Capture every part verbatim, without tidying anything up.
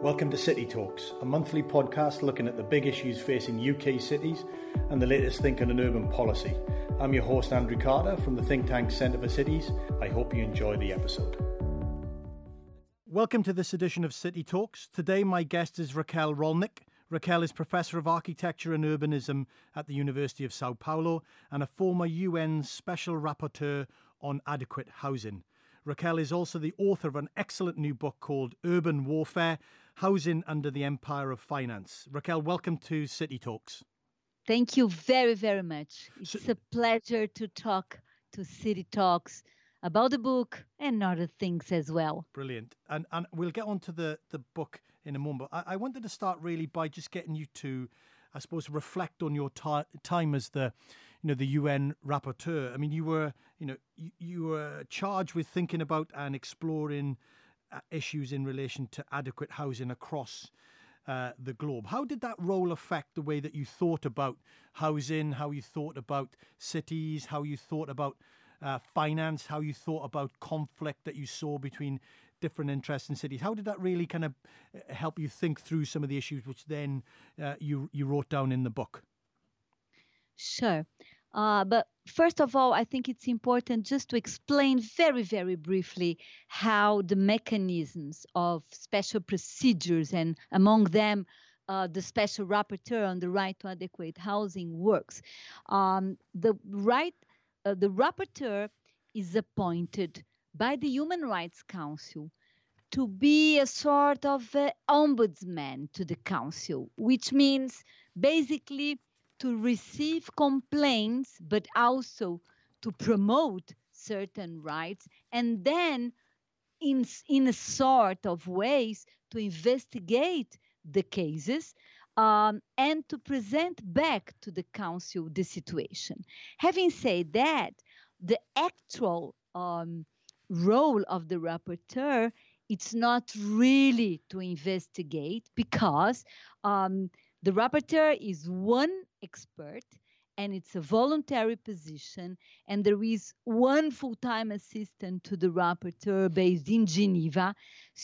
Welcome to City Talks, a monthly podcast looking at the big issues facing U K cities and the latest thinking on urban policy. I'm your host, Andrew Carter, from the think tank Centre for Cities. I hope you enjoy the episode. Welcome to this edition of City Talks. Today, my guest is Raquel Rolnick. Raquel is Professor of Architecture and Urbanism at the University of Sao Paulo and a former U N Special Rapporteur on Adequate Housing. Raquel is also the author of an excellent new book called Urban Warfare, Housing Under the Empire of Finance. Raquel, welcome to City Talks. Thank you very, very much. It's So, a pleasure to talk to City Talks about the book and other things as well. Brilliant. And and we'll get on to the, the book in a moment. I, I wanted to start really by just getting you to, I suppose, reflect on your ti time as the, you know, the U N rapporteur. I mean, you were, you know, you, you were charged with thinking about and exploring uh, issues in relation to adequate housing across uh, the globe. How did that role affect the way that you thought about housing, how you thought about cities, how you thought about uh, finance, how you thought about conflict that you saw between different interests in cities? How did that really kind of help you think through some of the issues which then uh, you you wrote down in the book? Sure. Uh, but first of all, I think it's important just to explain very, very briefly how the mechanisms of special procedures and among them uh, the special rapporteur on the right to adequate housing works. Um, the right, uh, the rapporteur is appointed by the Human Rights Council to be a sort of uh, ombudsman to the council, which means basically to receive complaints, but also to promote certain rights, and then in, in a sort of ways to investigate the cases um, and to present back to the council the situation. Having said that, the actual um, role of the rapporteur, it's not really to investigate because um, the rapporteur is one expert and it's a voluntary position, and there is one full-time assistant to the rapporteur based in Geneva.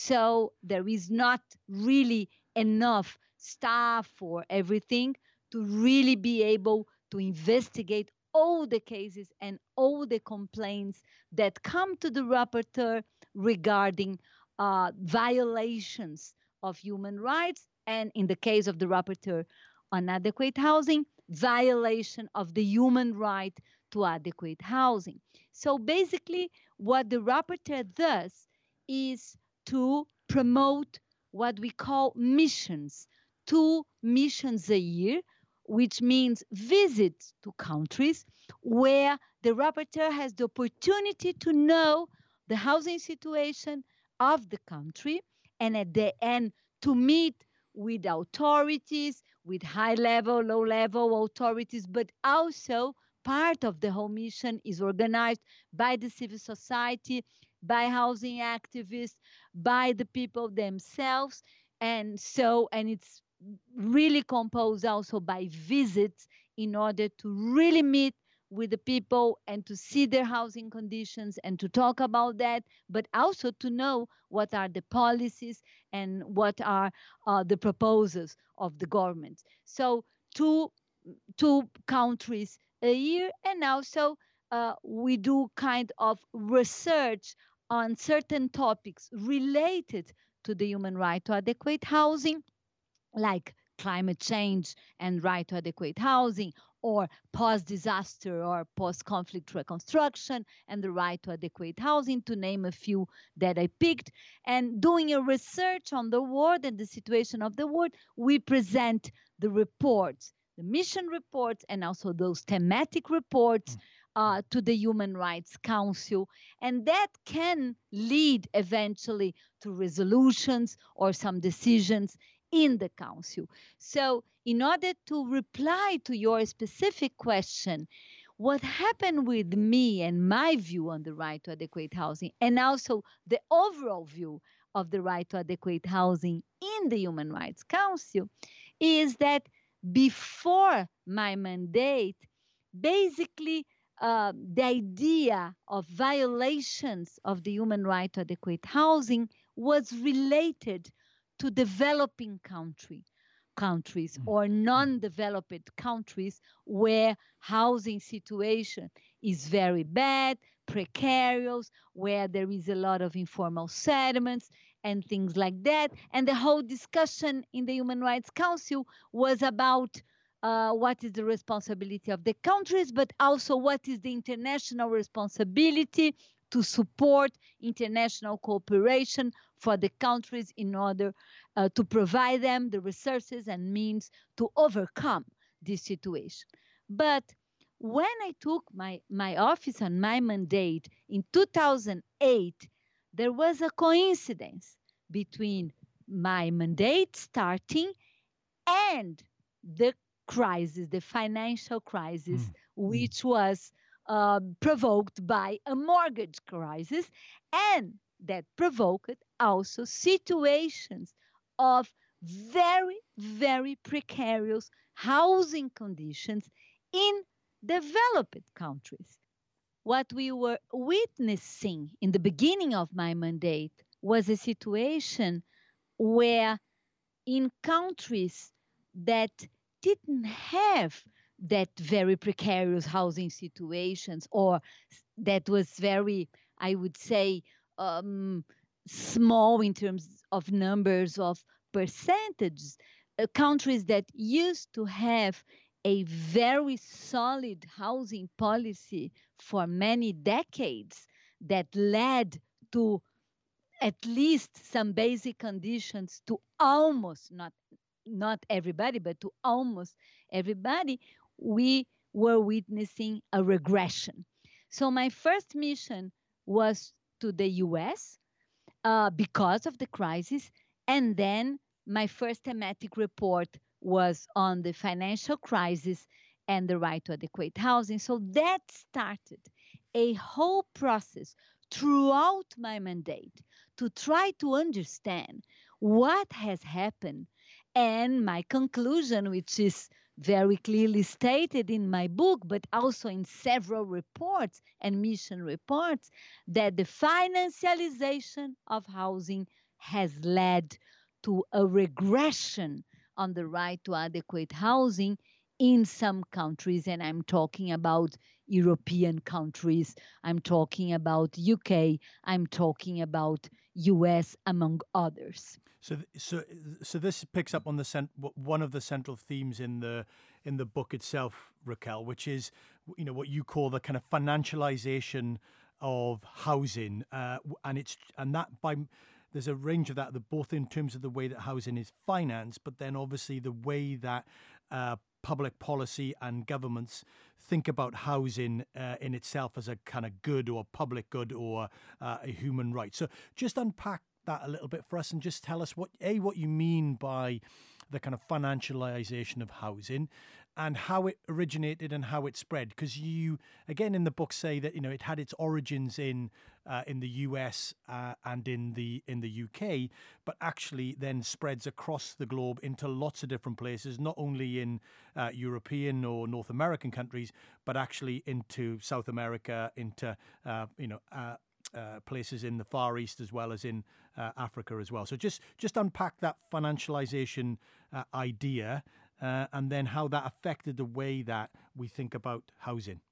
So there is not really enough staff for everything to really be able to investigate all the cases and all the complaints that come to the rapporteur regarding uh, violations of human rights, and in the case of the rapporteur on adequate housing, violation of the human right to adequate housing. So basically, what the rapporteur does is to promote what we call missions, two missions a year, which means visits to countries where the rapporteur has the opportunity to know the housing situation of the country, and at the end to meet with authorities, with high-level, low-level authorities, but also part of the whole mission is organized by the civil society, by housing activists, by the people themselves, and so, and it's really composed also by visits in order to really meet with the people and to see their housing conditions and to talk about that, but also to know what are the policies and what are uh, the proposals of the government. So two, two countries a year, and also uh, we do kind of research on certain topics related to the human right to adequate housing, like climate change and right to adequate housing, or post-disaster or post-conflict reconstruction and the right to adequate housing, to name a few that I picked. And doing a research on the world and the situation of the world, we present the reports, the mission reports, and also those thematic reports uh, to the Human Rights Council. And that can lead eventually to resolutions or some decisions in the council. So in order to reply to your specific question, what happened with me and my view on the right to adequate housing, and also the overall view of the right to adequate housing in the Human Rights Council, is that before my mandate, basically uh, the idea of violations of the human right to adequate housing was related to developing country countries or non-developed countries where housing situation is very bad, precarious, where there is a lot of informal settlements and things like that. And the whole discussion in the Human Rights Council was about uh, what is the responsibility of the countries, but also what is the international responsibility to support international cooperation for the countries in order uh, to provide them the resources and means to overcome this situation. But when I took my, my office and my mandate in two thousand eight, there was a coincidence between my mandate starting and the crisis, the financial crisis, mm. which was uh, provoked by a mortgage crisis, and that provoked also situations of very, very precarious housing conditions in developed countries. What we were witnessing in the beginning of my mandate was a situation where in countries that didn't have that very precarious housing situations, or that was very, I would say, um, small in terms of numbers of percentages, uh, countries that used to have a very solid housing policy for many decades that led to at least some basic conditions to almost, not not everybody, but to almost everybody, we were witnessing a regression. So my first mission was to the U S uh, because of the crisis, and then my first thematic report was on the financial crisis and the right to adequate housing. So that started a whole process throughout my mandate to try to understand what has happened. And my conclusion, which is very clearly stated in my book, but also in several reports and mission reports, that the financialization of housing has led to a regression on the right to adequate housing in some countries. And I'm talking about European countries, I'm talking about U K, I'm talking about U S, among others. So, so, so this picks up on the cent- one of the central themes in the in the book itself, Raquel, which is, you know, what you call the kind of financialization of housing, uh, and it's and that by there's a range of that, both in terms of the way that housing is financed, but then obviously the way that uh, public policy and governments think about housing uh, in itself as a kind of good or public good or uh, a human right. So just unpack that a little bit for us and just tell us what a what you mean by the kind of financialization of housing and how it originated and how it spread, because you again in the book say that, you know, it had its origins in uh, in the U S uh, and in the in the U K, but actually then spreads across the globe into lots of different places, not only in uh, European or North American countries, but actually into South America, into uh, you know uh, Uh, places in the Far East as well as in uh, Africa as well. So just just unpack that financialization uh, idea uh, and then how that affected the way that we think about housing.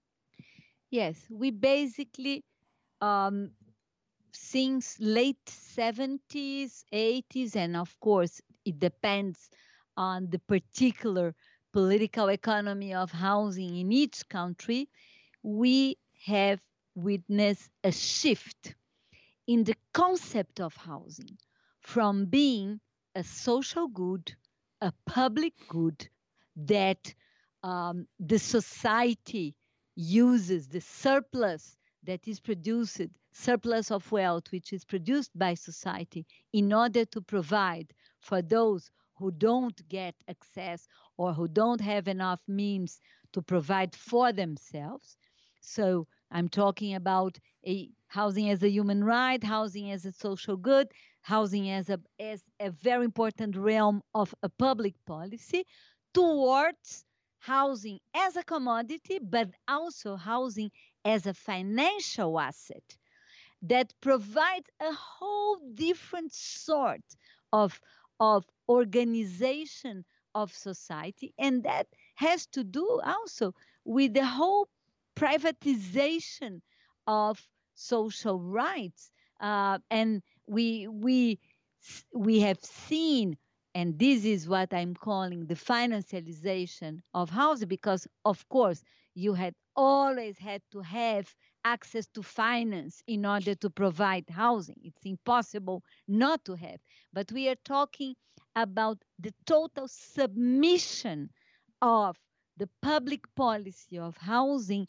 Yes, we basically, um, since late seventies, eighties, and of course it depends on the particular political economy of housing in each country, we have witness a shift in the concept of housing from being a social good, a public good that um, the society uses, the surplus that is produced, surplus of wealth which is produced by society in order to provide for those who don't get access or who don't have enough means to provide for themselves. So I'm talking about a housing as a human right, housing as a social good, housing as a as a very important realm of a public policy, towards housing as a commodity, but also housing as a financial asset that provides a whole different sort of of organization of society, and that has to do also with the whole privatization of social rights. Uh, and we we we have seen, and this is what I'm calling the financialization of housing, because of course you had always had to have access to finance in order to provide housing. It's impossible not to have. But we are talking about the total submission of the public policy of housing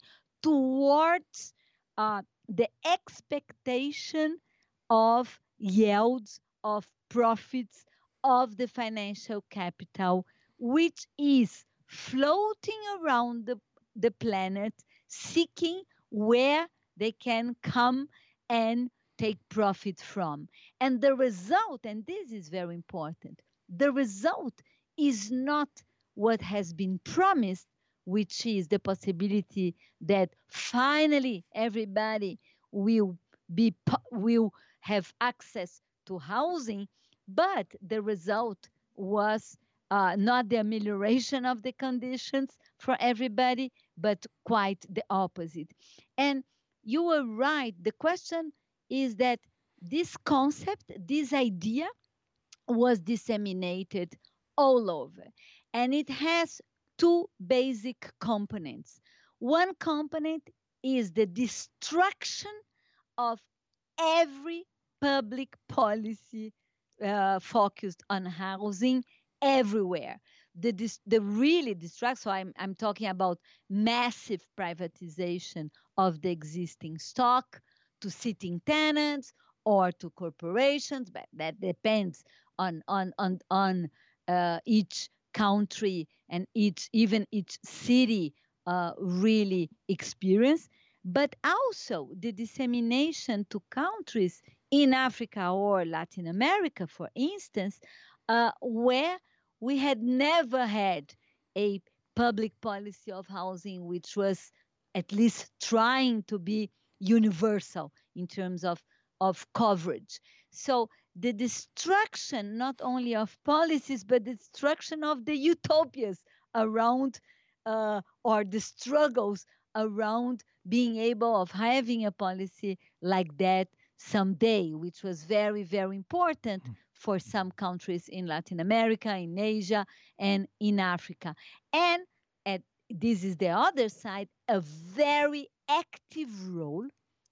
towards uh, the expectation of yields, of profits, of the financial capital, which is floating around the, the planet, seeking where they can come and take profit from. And the result, and this is very important, the result is not what has been promised, which is the possibility that finally everybody will be will have access to housing, but the result was uh, not the amelioration of the conditions for everybody, but quite the opposite. And you were right. The question is that this concept, this idea, was disseminated all over. And it has two basic components. One component is the destruction of every public policy uh, focused on housing everywhere. The, dis- the really destruct, so I'm, I'm talking about massive privatization of the existing stock to sitting tenants or to corporations, but that depends on on on on uh, each country and each even each city uh, really experience, but also the dissemination to countries in Africa or Latin America, for instance, uh, where we had never had a public policy of housing which was at least trying to be universal in terms of, of coverage. So the destruction not only of policies, but the destruction of the utopias around uh, or the struggles around being able of having a policy like that someday, which was very, very important for some countries in Latin America, in Asia, and in Africa. And at, this is the other side, a very active role,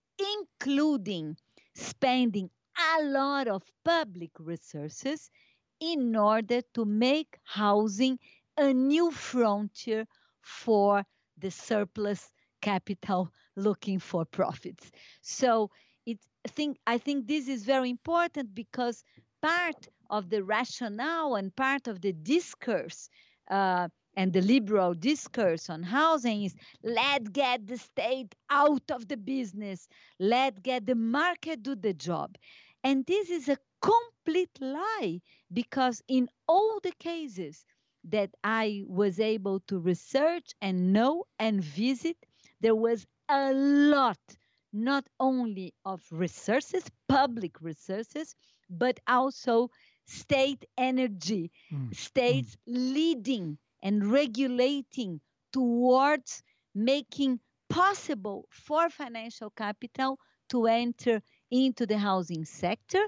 including spending a lot of public resources in order to make housing a new frontier for the surplus capital looking for profits. So it, I think I think this is very important because part of the rationale and part of the discourse uh, and the liberal discourse on housing is let's get the state out of the business, let's get the market do the job. And this is a complete lie because in all the cases that I was able to research and know and visit, there was a lot, not only of resources, public resources, but also state energy, mm. states mm. leading and regulating towards making possible for financial capital to enter into the housing sector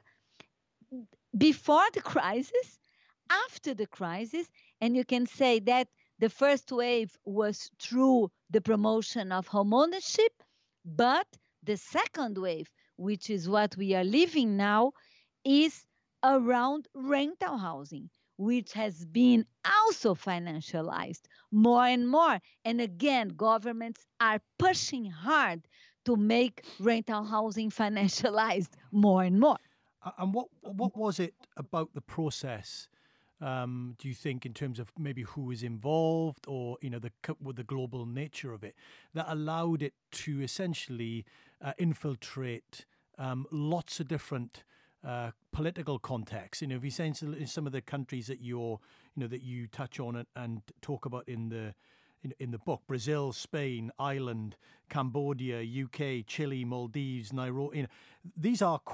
before the crisis, after the crisis, and you can say that the first wave was through the promotion of homeownership, but the second wave, which is what we are living now, is around rental housing, which has been also financialized more and more. And again, governments are pushing hard to make rental housing financialized more and more. And what what was it about the process, um, do you think, in terms of maybe who was involved or, you know, the with the global nature of it, that allowed it to essentially uh, infiltrate um, lots of different uh, political contexts? You know, if you say in some of the countries that you're, you know, that you touch on and, and talk about in the in, in the book, Brazil, Spain, Ireland, Cambodia, U K, Chile, Maldives, Nairobi, you know, these are quite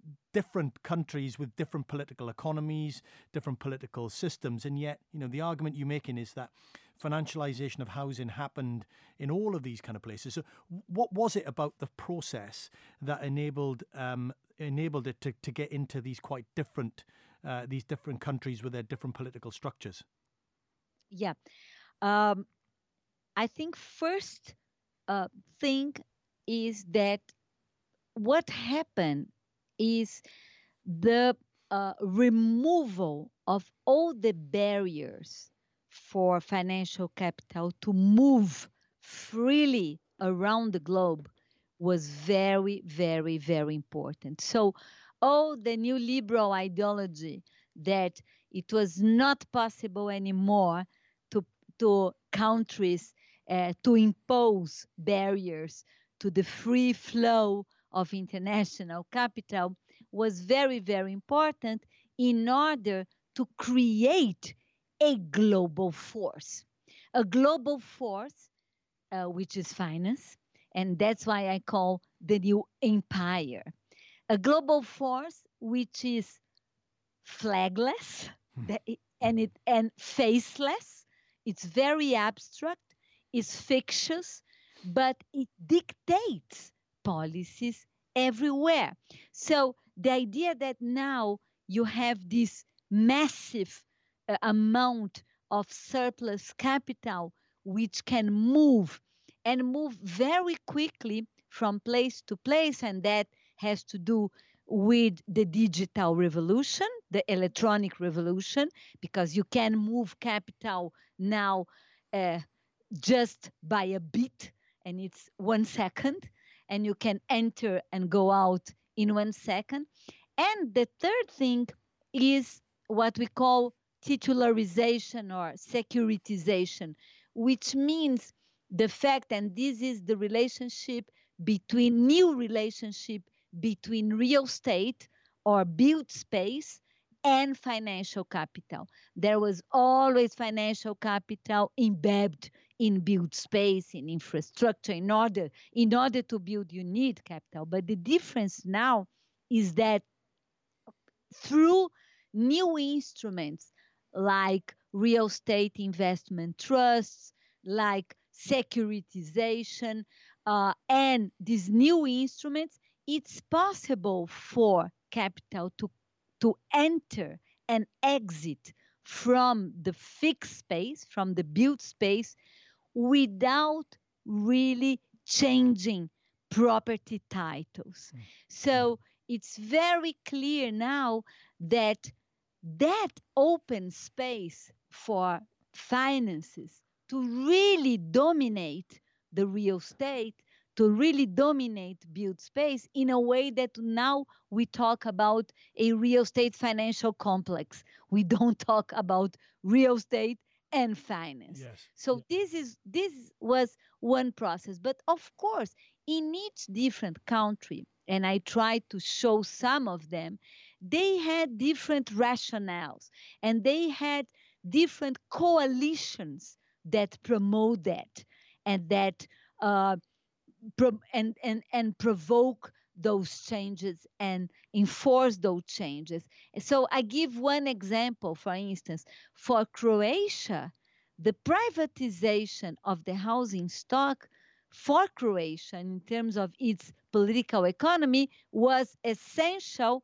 different countries with different political economies, different political systems. And yet, you know, the argument you're making is that financialization of housing happened in all of these kind of places. So what was it about the process that enabled um, enabled it to, to get into these quite different, uh, these different countries with their different political structures? Yeah. Um, I think first uh, thing is that what happened is the uh, removal of all the barriers for financial capital to move freely around the globe was very, very, very important. So, all the new liberal ideology that it was not possible anymore to, to countries uh, to impose barriers to the free flow of international capital was very, very important in order to create a global force. A global force, uh, which is finance, and that's why I call the new empire. A global force which is flagless and it and faceless. It's very abstract, it's fictitious, but it dictates policies everywhere. So the idea that now you have this massive uh, amount of surplus capital which can move and move very quickly from place to place, and that has to do with the digital revolution, the electronic revolution, because you can move capital now uh, just by a bit, and it's one second, and you can enter and go out in one second. And the third thing is what we call titularization or securitization, which means the fact, and this is the relationship between new relationship between real estate or built space and financial capital. There was always financial capital embedded in built space, in infrastructure. In order, in order to build, you need capital. But the difference now is that through new instruments like real estate investment trusts, like securitization, uh, and these new instruments, it's possible for capital to, to enter and exit from the fixed space, from the built space, without really changing property titles. Mm. So it's very clear now that that open space for finances to really dominate the real estate, to really dominate built space in a way that now we talk about a real estate financial complex. We don't talk about real estate and finance. Yes. So yeah. this is this was one process. But of course, in each different country, and I tried to show some of them, they had different rationales and they had different coalitions that promote that and that uh, pro- and, and, and provoke those changes and enforce those changes. So I give one example, for instance, for Croatia, the privatization of the housing stock for Croatia in terms of its political economy was essential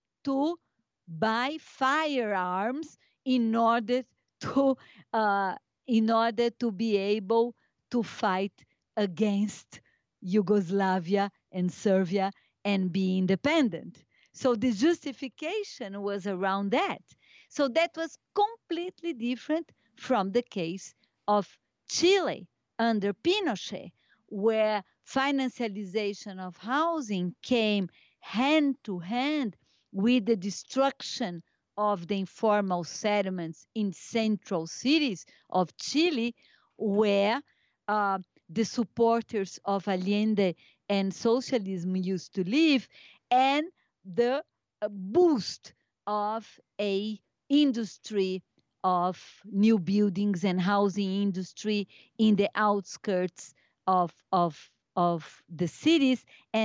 to buy firearms in order to uh, in order to be able to fight against Yugoslavia and Serbia and be independent. So the justification was around that. So that was completely different from the case of Chile under Pinochet, where financialization of housing came hand to hand with the destruction of the informal settlements in central cities of Chile, where uh, the supporters of Allende and socialism used to live, and the uh, boost of a industry of new buildings and housing industry in the outskirts of, of, of the cities, and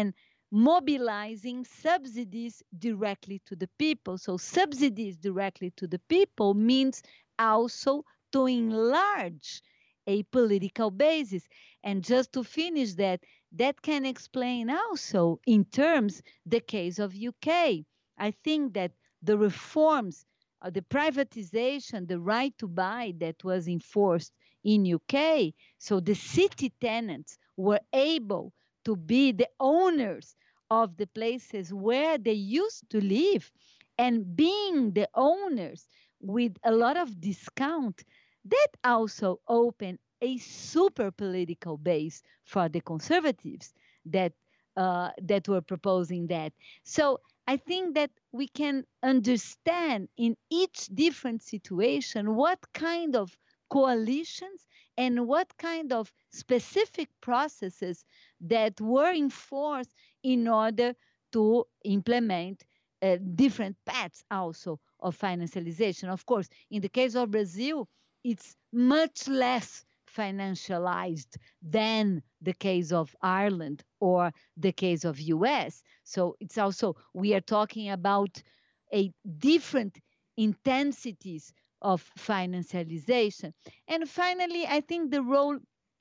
mobilizing subsidies directly to the people. So subsidies directly to the people means also to enlarge a political basis. And just to finish that, that can explain also in terms the case of U K. I think that the reforms, uh, the privatization, the right to buy that was enforced in U K, so the city tenants were able to be the owners of the places where they used to live, and being the owners with a lot of discount, that also opened a super political base for the conservatives that uh, that were proposing that. So I think that we can understand in each different situation what kind of coalitions and what kind of specific processes that were enforced in order to implement uh, different paths also of financialization. Of course, in the case of Brazil, it's much less financialized than the case of Ireland or the case of U S. So it's also, we are talking about a different intensities of financialization. And finally, I think the role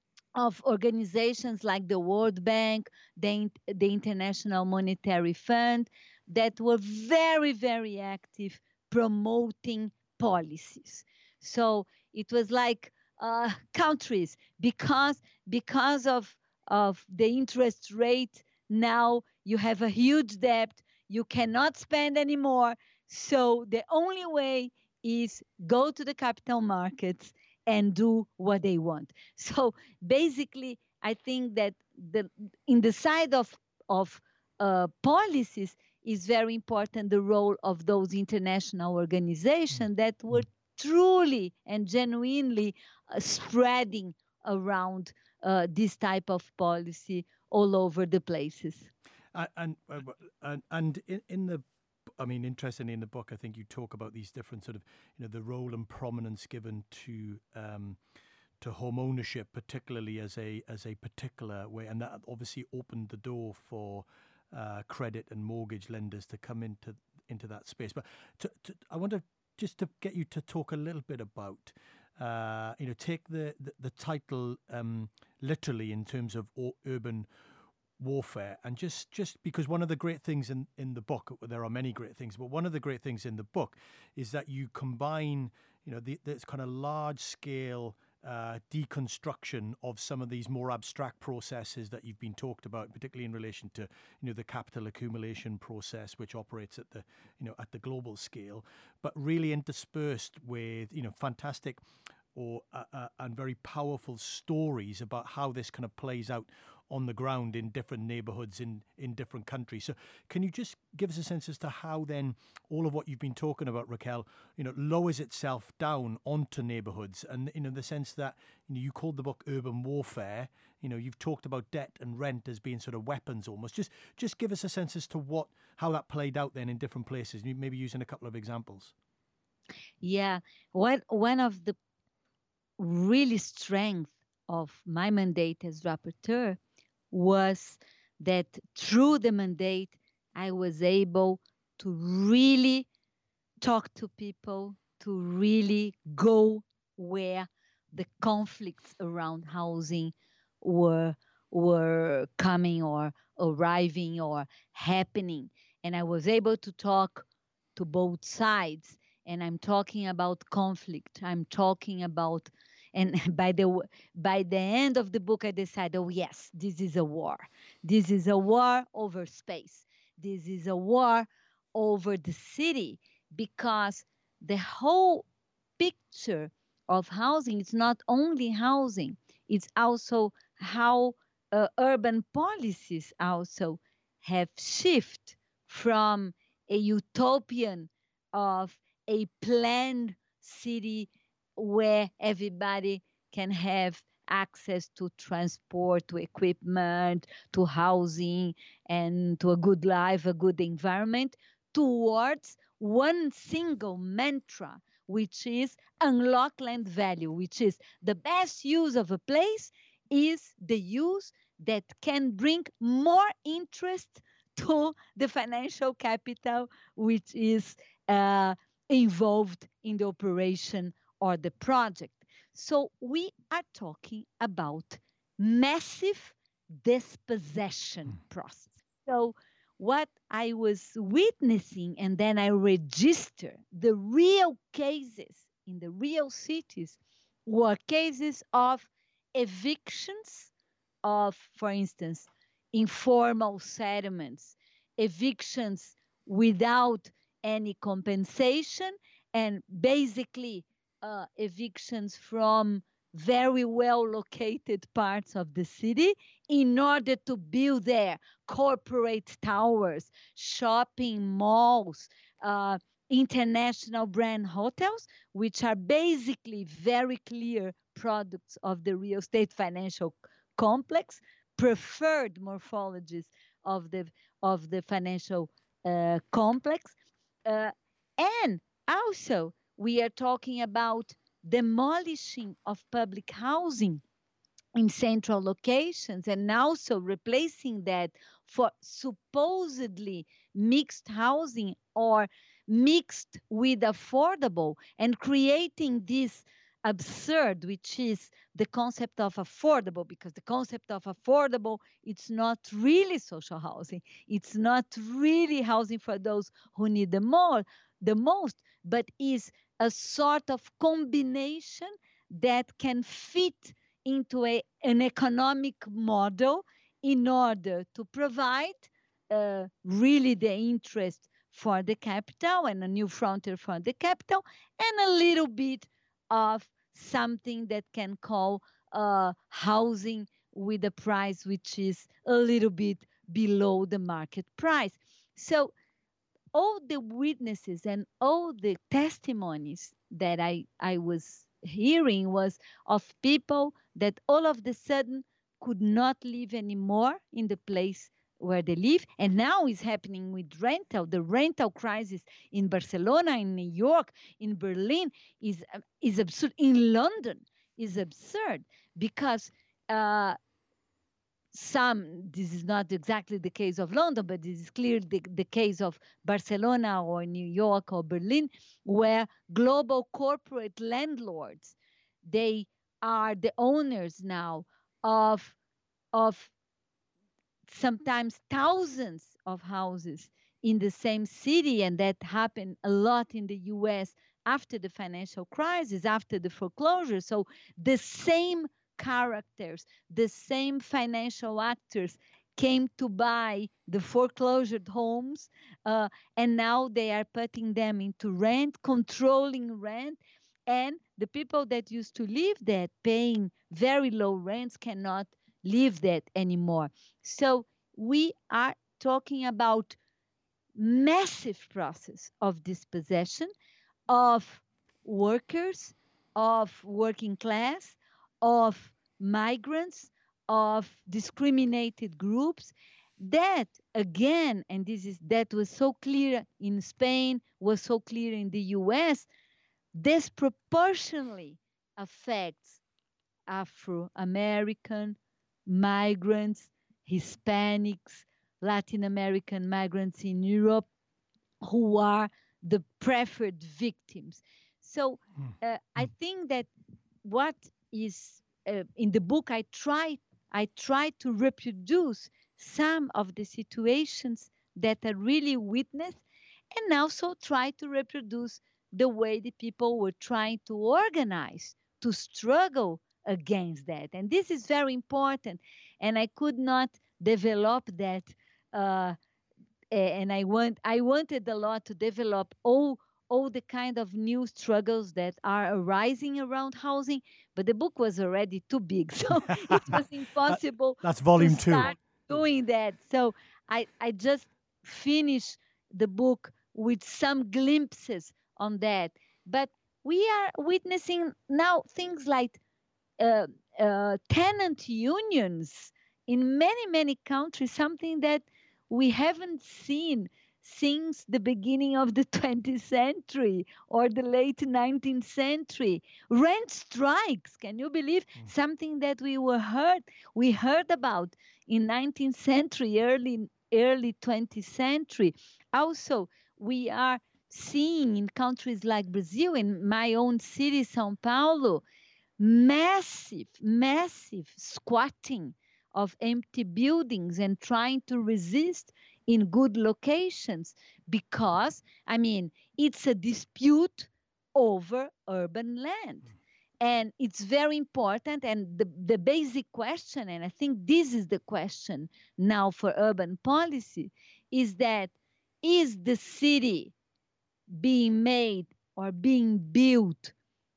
of organizations like the World Bank, the, the International Monetary Fund, that were very, very active promoting policies. So it was like uh, countries, because because of of the interest rate, now you have a huge debt, you cannot spend anymore. So the only way is go to the capital markets and do what they want. So basically, I think that the in the side of of uh, policies is very important the role of those international organizations that were truly and genuinely uh, spreading around uh, this type of policy all over the places. Uh, and uh, and and in, in the, I mean, interestingly, in the book, I think you talk about these different sort of, you know, the role and prominence given to um, to home ownership, particularly as a as a particular way, and that obviously opened the door for uh, credit and mortgage lenders to come into into that space. But to, to, I want to just to get you to talk a little bit about, uh, you know, take the the, the title um, literally in terms of urban warfare, and just just because one of the great things in in the book, there are many great things, but one of the great things in the book is that you combine, you know, the, this kind of large scale uh, deconstruction of some of these more abstract processes that you've been talked about, particularly in relation to, you know, the capital accumulation process, which operates at the, you know, at the global scale, but really interspersed with, you know, fantastic or uh, uh, and very powerful stories about how this kind of plays out on the ground in different neighborhoods in, in different countries. So can you just give us a sense as to how then all of what you've been talking about, Raquel, you know, lowers itself down onto neighborhoods? And, you know, the sense that, you know, you called the book Urban Warfare, you know, you've talked about debt and rent as being sort of weapons almost. Just just give us a sense as to what, how that played out then in different places, maybe using a couple of examples. Yeah, one, one of the really strength of my mandate as rapporteur was that through the mandate, I was able to really talk to people, to really go where the conflicts around housing were were coming or arriving or happening. And I was able to talk to both sides. And I'm talking about conflict. I'm talking about, and by the by the end of the book, I decided, oh yes, this is a war. This is a war over space. This is a war over the city, because the whole picture of housing is not only housing, it's also how uh, urban policies also have shifted from a utopian of a planned city where everybody can have access to transport, to equipment, to housing, and to a good life, a good environment, towards one single mantra, which is unlock land value, which is the best use of a place is the use that can bring more interest to the financial capital which is uh, involved in the operation or the project. So we are talking about massive dispossession process. So what I was witnessing, and then I register the real cases in the real cities, were cases of evictions of, for instance, informal settlements, evictions without any compensation, and basically uh, evictions from very well located parts of the city in order to build there corporate towers, shopping malls, uh, international brand hotels, which are basically very clear products of the real estate financial complex, preferred morphologies of the of the financial uh, complex, uh, and also we are talking about demolishing of public housing in central locations and also replacing that for supposedly mixed housing or mixed with affordable, and creating this absurd, which is the concept of affordable, because the concept of affordable, it's not really social housing, it's not really housing for those who need the more the most, but is a sort of combination that can fit into a, an economic model in order to provide uh, really the interest for the capital and a new frontier for the capital, and a little bit of something that can call uh, housing with a price which is a little bit below the market price. So all the witnesses and all the testimonies that I, I was hearing was of people that all of the sudden could not live anymore in the place where they live. And now is happening with rental. The rental crisis in Barcelona, in New York, in Berlin is, is absurd. In London is absurd because uh, some, this is not exactly the case of London, but this is clearly the, the case of Barcelona or New York or Berlin, where global corporate landlords, they are the owners now of, of sometimes thousands of houses in the same city. And that happened a lot in the U S after the financial crisis, after the foreclosure. So the same characters, the same financial actors came to buy the foreclosed homes, uh, and now they are putting them into rent, controlling rent, and the people that used to live there paying very low rents cannot live that anymore. So we are talking about massive process of dispossession of workers, of working class, of migrants, of discriminated groups. That again, and this is that was so clear in Spain, was so clear in the U S, disproportionately affects Afro-American, migrants, Hispanics, Latin American migrants in Europe, who are the preferred victims. So uh, I think that what is uh, in the book, I try, I try to reproduce some of the situations that are really witnessed, and also try to reproduce the way the people were trying to organize, to struggle against that. And this is very important. And I could not develop that. Uh, and I want I wanted a lot to develop all all the kind of new struggles that are arising around housing, but the book was already too big, so it was impossible. that, that's volume to two. Start doing that. So I I just finished the book with some glimpses on that. But we are witnessing now things like uh, uh, tenant unions in many many countries, something that we haven't seen since the beginning of the twentieth century or the late nineteenth century. Rent strikes, can you believe? Mm. Something that we were heard, we heard about in nineteenth century, early early twentieth century. Also, we are seeing in countries like Brazil, in my own city, Sao Paulo, massive, massive squatting of empty buildings and trying to resist in good locations because, I mean, it's a dispute over urban land. And it's very important. And the, the basic question, and I think this is the question now for urban policy, is that is the city being made or being built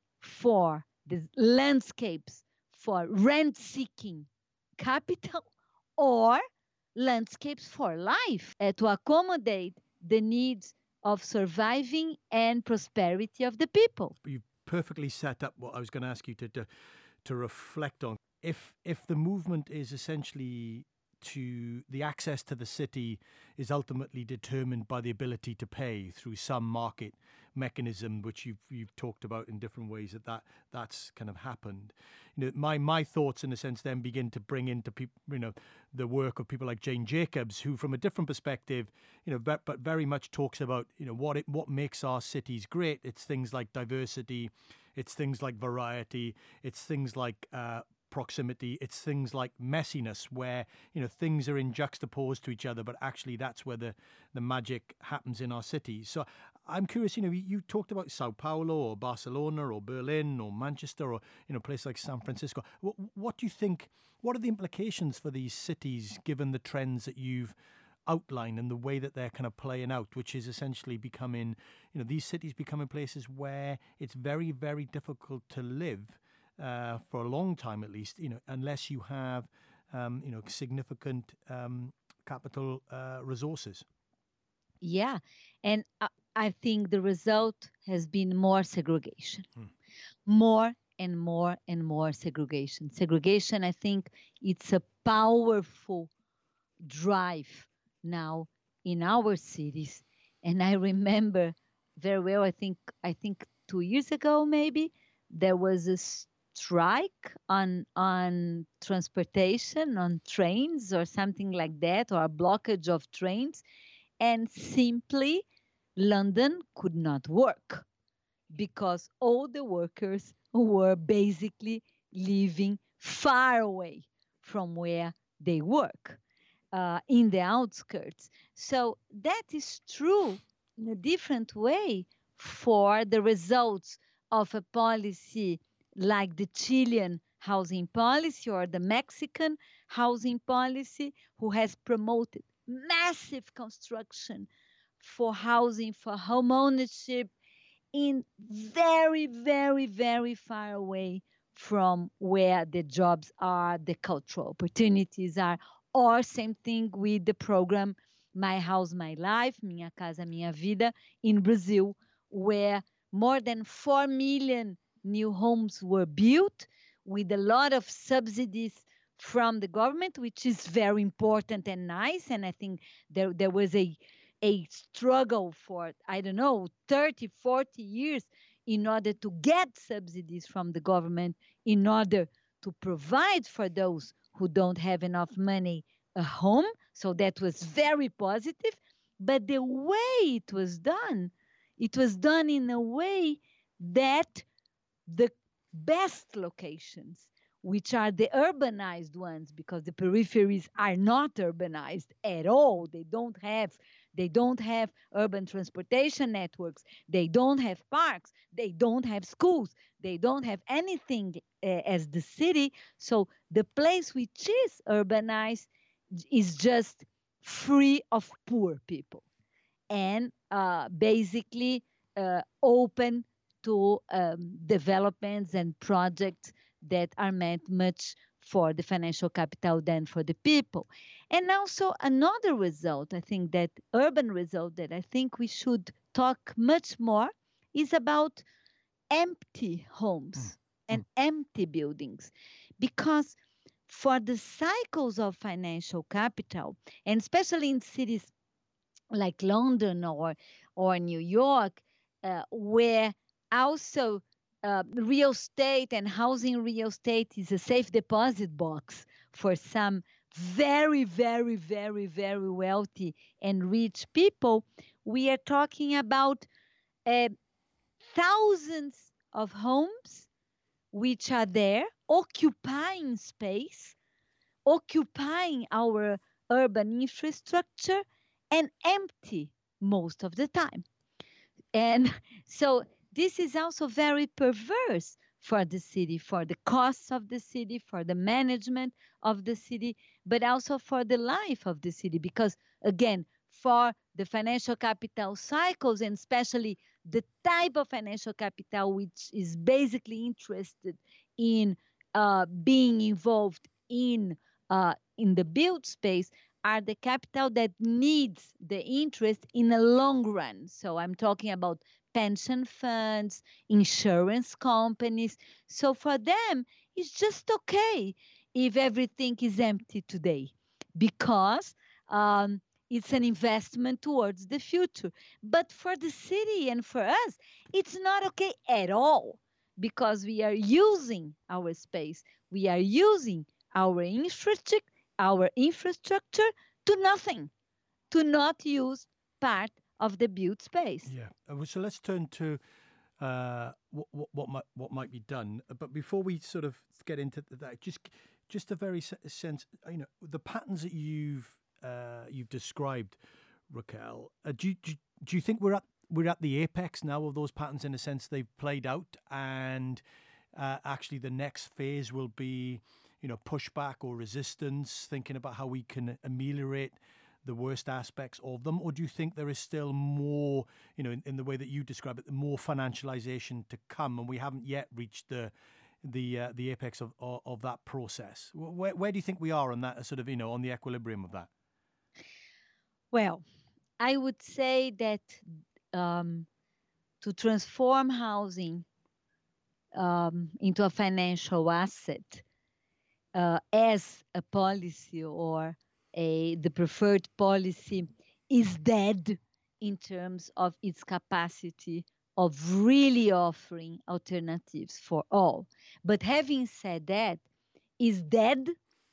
for the landscapes for rent seeking capital or landscapes for life uh, to accommodate the needs of surviving and prosperity of the people. You perfectly set up what I was going to ask you to, to to reflect on. If if the movement is essentially to the access to the city is ultimately determined by the ability to pay through some market mechanism, which you've you've talked about in different ways, that, that that's kind of happened. You know, my my thoughts in a sense then begin to bring into people, you know, the work of people like Jane Jacobs, who from a different perspective, you know, but, but very much talks about, you know, what it what makes our cities great. It's things like diversity, it's things like variety, it's things like uh, proximity, it's things like messiness, where, you know, things are in juxtaposed to each other, but actually that's where the the magic happens in our cities. So I'm curious, you know, you talked about Sao Paulo or Barcelona or Berlin or Manchester or, you know, a place like San Francisco. What, what do you think, what are the implications for these cities given the trends that you've outlined and the way that they're kind of playing out, which is essentially becoming, you know, these cities becoming places where it's very, very difficult to live uh, for a long time, at least, you know, unless you have, um, you know, significant um, capital uh, resources. Yeah. And I, I think the result has been more segregation, hmm. more and more and more segregation. Segregation, I think it's a powerful drive now in our cities. And I remember very well, I think, I think two years ago, maybe, there was a strike on on transportation, on trains or something like that, or a blockage of trains. And simply London could not work because all the workers were basically living far away from where they work, uh, in the outskirts. So that is true in a different way for the results of a policy like the Chilean housing policy or the Mexican housing policy, who has promoted massive construction for housing, for home ownership in very, very, very far away from where the jobs are, the cultural opportunities are, or same thing with the program My House, My Life, Minha Casa, Minha Vida, in Brazil, where more than four million new homes were built with a lot of subsidies from the government, which is very important and nice. And I think there, there was a a struggle for, I don't know, thirty, forty years in order to get subsidies from the government in order to provide for those who don't have enough money a home. So that was very positive. But the way it was done, it was done in a way that the best locations, which are the urbanized ones, because the peripheries are not urbanized at all. They don't have they don't have urban transportation networks. They don't have parks. They don't have schools. They don't have anything uh, as the city. So the place which is urbanized is just free of poor people and uh, basically uh, open to um, developments and projects that are meant much for the financial capital than for the people. And also another result, I think that urban result that I think we should talk much more is about empty homes mm. and empty buildings. Because for the cycles of financial capital, and especially in cities like London or, or New York, uh, where also uh, real estate and housing real estate is a safe deposit box for some very, very, very, very wealthy and rich people, we are talking about uh, thousands of homes which are there occupying space, occupying our urban infrastructure, and empty most of the time. And so this is also very perverse for the city, for the costs of the city, for the management of the city, but also for the life of the city. Because again, for the financial capital cycles, and especially the type of financial capital which is basically interested in uh, being involved in uh, in the build space, are the capital that needs the interest in the long run. So I'm talking about pension funds, insurance companies. So for them, it's just okay if everything is empty today because um, it's an investment towards the future. But for the city and for us, it's not okay at all because we are using our space, we are using our infrastructure our infrastructure to nothing, to not use part of the built space. Yeah. Uh, So let's turn to uh, what, what what might what might be done. But before we sort of get into that, just just a very se- sense, you know, the patterns that you've uh, you've described, Raquel. Uh, do, you, do you- do you think we're at we're at the apex now of those patterns in a sense they've played out, and uh, actually the next phase will be, you know, pushback or resistance, thinking about how we can ameliorate the worst aspects of them? Or do you think there is still more, you know, in, in the way that you describe it, more financialization to come, and we haven't yet reached the the uh, the apex of, of of that process? Where where do you think we are on that sort of, you know, on the equilibrium of that? Well, I would say that um, to transform housing um, into a financial asset uh, as a policy or a the preferred policy is dead in terms of its capacity of really offering alternatives for all. But having said that, is dead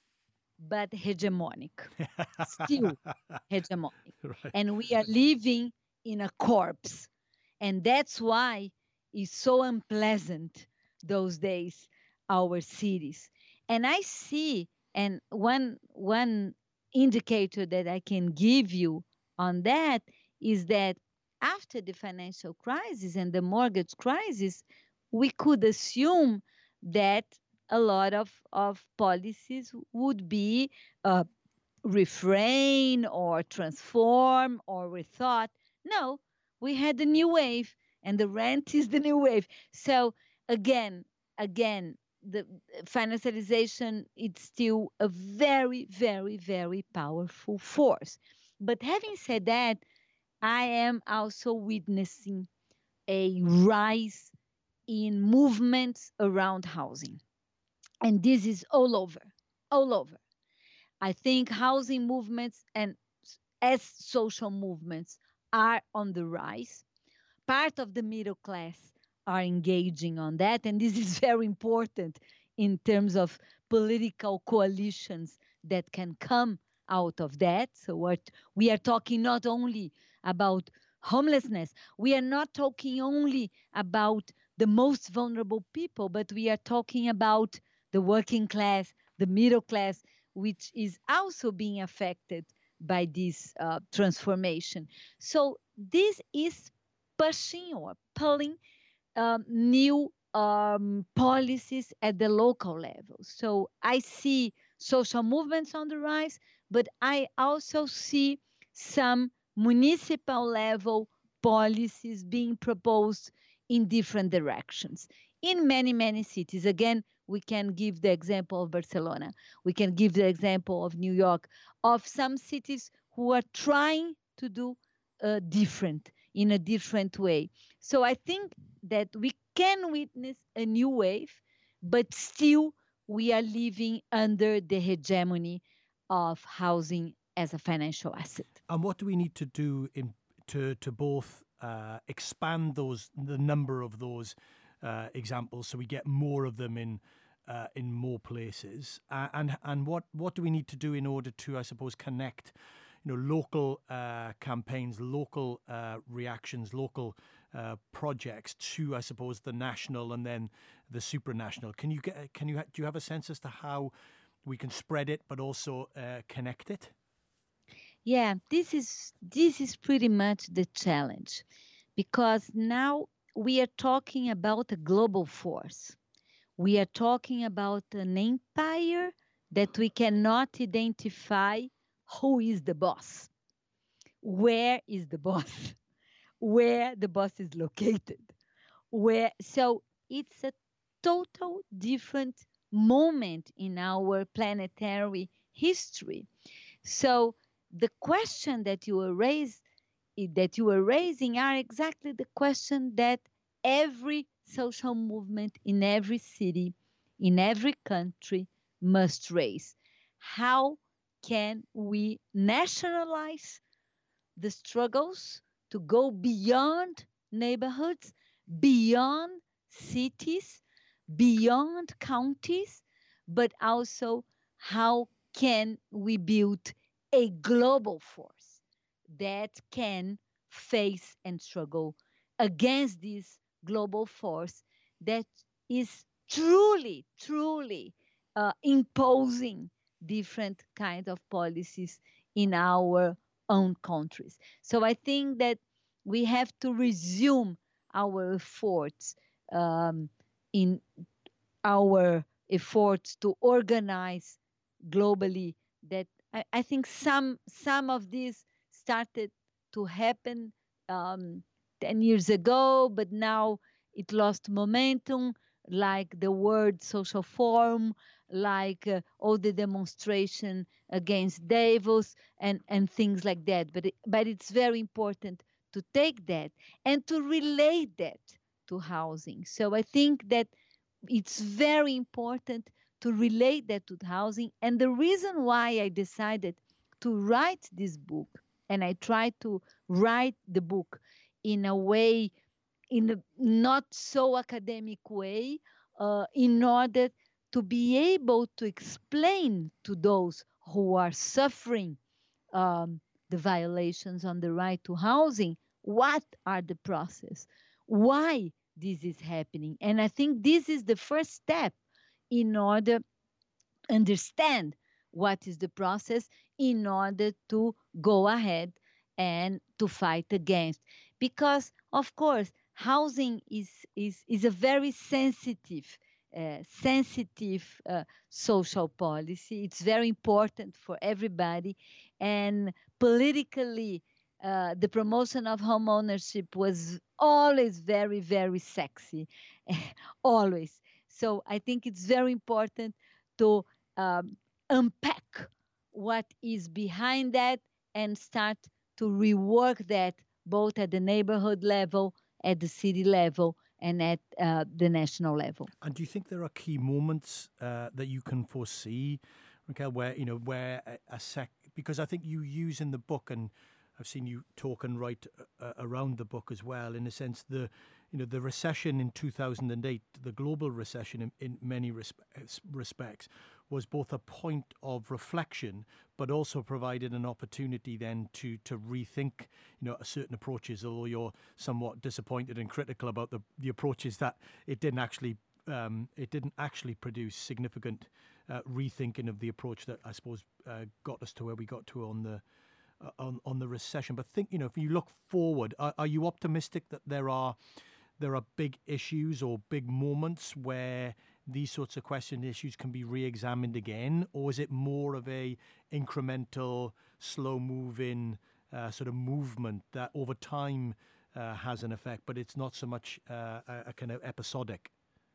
but hegemonic, still hegemonic. Right. And we are living in a corpse. And that's why it's so unpleasant those days, our cities. And I see, and one one indicator that I can give you on that is that after the financial crisis and the mortgage crisis, we could assume that a lot of, of policies would be uh, refrain or transform or rethought. No, we had the new wave, and the rent is the new wave. So again, again, the financialization it's still a very, very, very powerful force. But having said that, I am also witnessing a rise in movements around housing. And this is all over, all over. I think housing movements and as social movements are on the rise. Part of the middle class are engaging on that, and this is very important in terms of political coalitions that can come out of that. So what we are talking not only about homelessness, we are not talking only about the most vulnerable people, but we are talking about the working class, the middle class, which is also being affected by this uh, transformation. So this is pushing or pulling um, new um, policies at the local level. So I see social movements on the rise, but I also see some municipal level policies being proposed in different directions in many, many cities. Again, we can give the example of Barcelona. We can give the example of New York, of some cities who are trying to do uh, different in a different way. So I think that we can witness a new wave, but still we are living under the hegemony of housing as a financial asset. And what do we need to do in to to both uh, expand those the number of those uh, examples so we get more of them in uh, in more places, uh, and and what what do we need to do in order to, I suppose, connect, you know, local uh, campaigns, local uh, reactions, local uh, projects to, I suppose, the national and then the supranational. Can you get? Can you do you have a sense as to how we can spread it, but also uh, connect it? Yeah, this is this is pretty much the challenge, because now we are talking about a global force. We are talking about an empire that we cannot identify who is the boss, where is the boss, where the boss is located, where. So it's a total different moment in our planetary history. So the question that you were raised that you were raising are exactly the question that every social movement in every city, in every country must raise. How can we nationalize the struggles to go beyond neighborhoods, beyond cities, beyond counties, but also how can we build a global force that can face and struggle against this global force that is truly, truly uh, imposing different kinds of policies in our own countries. So I think that we have to resume our efforts um, in our efforts to organize globally. That I, I think some some of these started to happen um, ten years ago, but now it lost momentum, like the World Social Forum, like uh, all the demonstration against Davos and, and things like that. But, it, but it's very important to take that and to relate that to housing. So I think that it's very important to relate that to housing. And the reason why I decided to write this book, and I tried to write the book in a way, in a not so academic way, uh, in order to be able to explain to those who are suffering um, the violations on the right to housing, what are the process, why this is happening. And I think this is the first step in order to understand what is the process in order to go ahead and to fight against. Because, of course, housing is, is, is a very sensitive uh, sensitive uh, social policy. It's very important for everybody. And politically, uh, the promotion of home ownership was always very, very sexy, always. So I think it's very important to um, unpack what is behind that and start to rework that both at the neighborhood level, at the city level, and at uh, the national level. And do you think there are key moments uh, that you can foresee, Raquel, where, you know, where a, a sec, because I think you use in the book, and I've seen you talk and write uh, around the book as well, in a sense, the, you know, the recession in two thousand eight, the global recession in, in many respects, respects, was both a point of reflection, but also provided an opportunity then to to rethink, you know, certain approaches. Although you're somewhat disappointed and critical about the, the approaches that it didn't actually um, it didn't actually produce significant uh, rethinking of the approach that I suppose uh, got us to where we got to on the uh, on on the recession. But think, you know, if you look forward, are, are you optimistic that there are there are big issues or big moments where these sorts of question issues can be re-examined again, or is it more of a incremental, slow-moving uh, sort of movement that over time uh, has an effect, but it's not so much uh, a, a kind of episodic?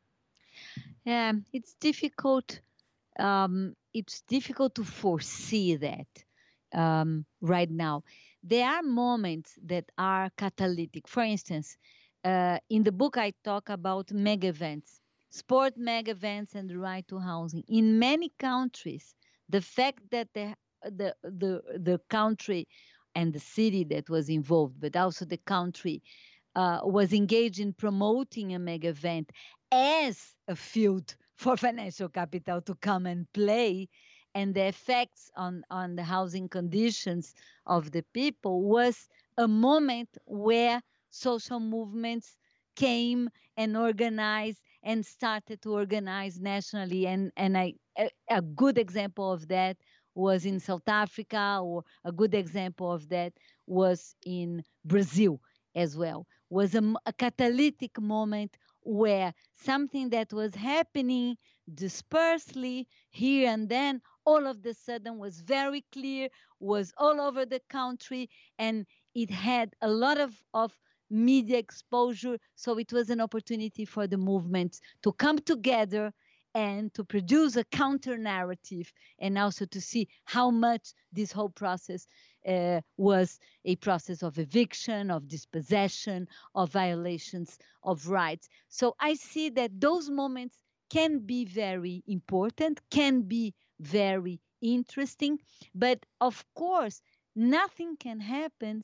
Yeah, it's difficult. Um, it's difficult to foresee that um, right now. There are moments that are catalytic. For instance, uh, in the book, I talk about mega events, sport mega events, and the right to housing. In many countries, the fact that the the the, the country and the city that was involved, but also the country, uh, was engaged in promoting a mega event as a field for financial capital to come and play, and the effects on, on the housing conditions of the people was a moment where social movements came and organized and started to organize nationally. And, and I, a, a good example of that was in South Africa, or a good example of that was in Brazil as well. Was a, a catalytic moment where something that was happening dispersely here and then, all of a sudden was very clear, was all over the country, and it had a lot of, of media exposure. So it was an opportunity for the movement to come together and to produce a counter narrative, and also to see how much this whole process uh, was a process of eviction, of dispossession, of violations of rights. So I see that those moments can be very important, can be very interesting, but of course, nothing can happen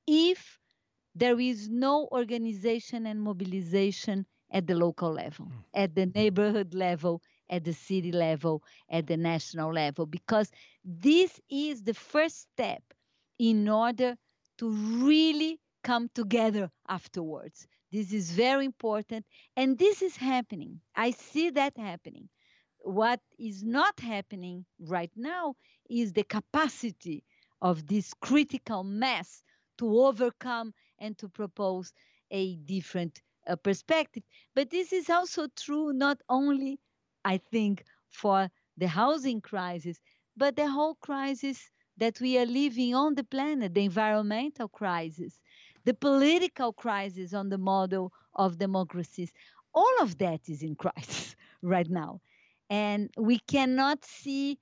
if there is no organization and mobilization at the local level, mm. at the neighborhood level, at the city level, at the national level, because this is the first step in order to really come together afterwards. This is very important, and this is happening. I see that happening. What is not happening right now is the capacity of this critical mass to overcome and to propose a different uh, perspective. But this is also true not only, I think, for the housing crisis, but the whole crisis that we are living on the planet, the environmental crisis, the political crisis on the model of democracies. All of that is in crisis right now. And we cannot see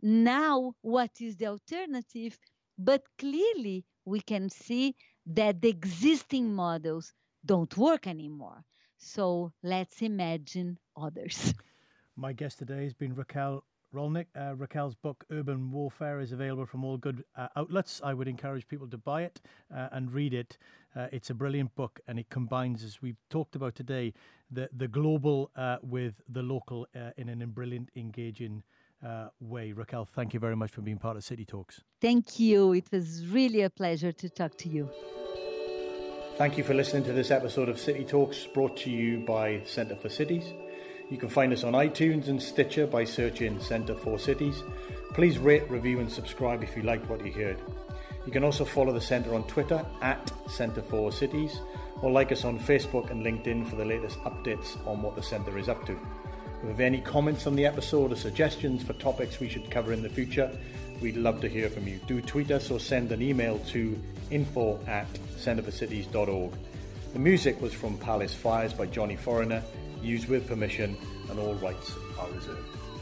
now what is the alternative, but clearly we can see that the existing models don't work anymore. So let's imagine others. My guest today has been Raquel Rolnick. Uh, Raquel's book, Urban Warfare, is available from all good uh, outlets. I would encourage people to buy it uh, and read it. Uh, it's a brilliant book, and it combines, as we've talked about today, the, the global uh, with the local uh, in a brilliant, engaging uh, way. Raquel, thank you very much for being part of City Talks. Thank you. It was really a pleasure to talk to you. Thank you for listening to this episode of City Talks, brought to you by Centre for Cities. You can find us on iTunes and Stitcher by searching Centre for Cities. Please rate, review and subscribe if you liked what you heard. You can also follow the Centre on Twitter at Centre for Cities, or like us on Facebook and LinkedIn for the latest updates on what the Centre is up to. If you have any comments on the episode or suggestions for topics we should cover in the future, we'd love to hear from you. Do tweet us or send an email to info at centre for cities dot org. The music was from Palace Fires by Johnny Foreigner, used with permission, and all rights are reserved.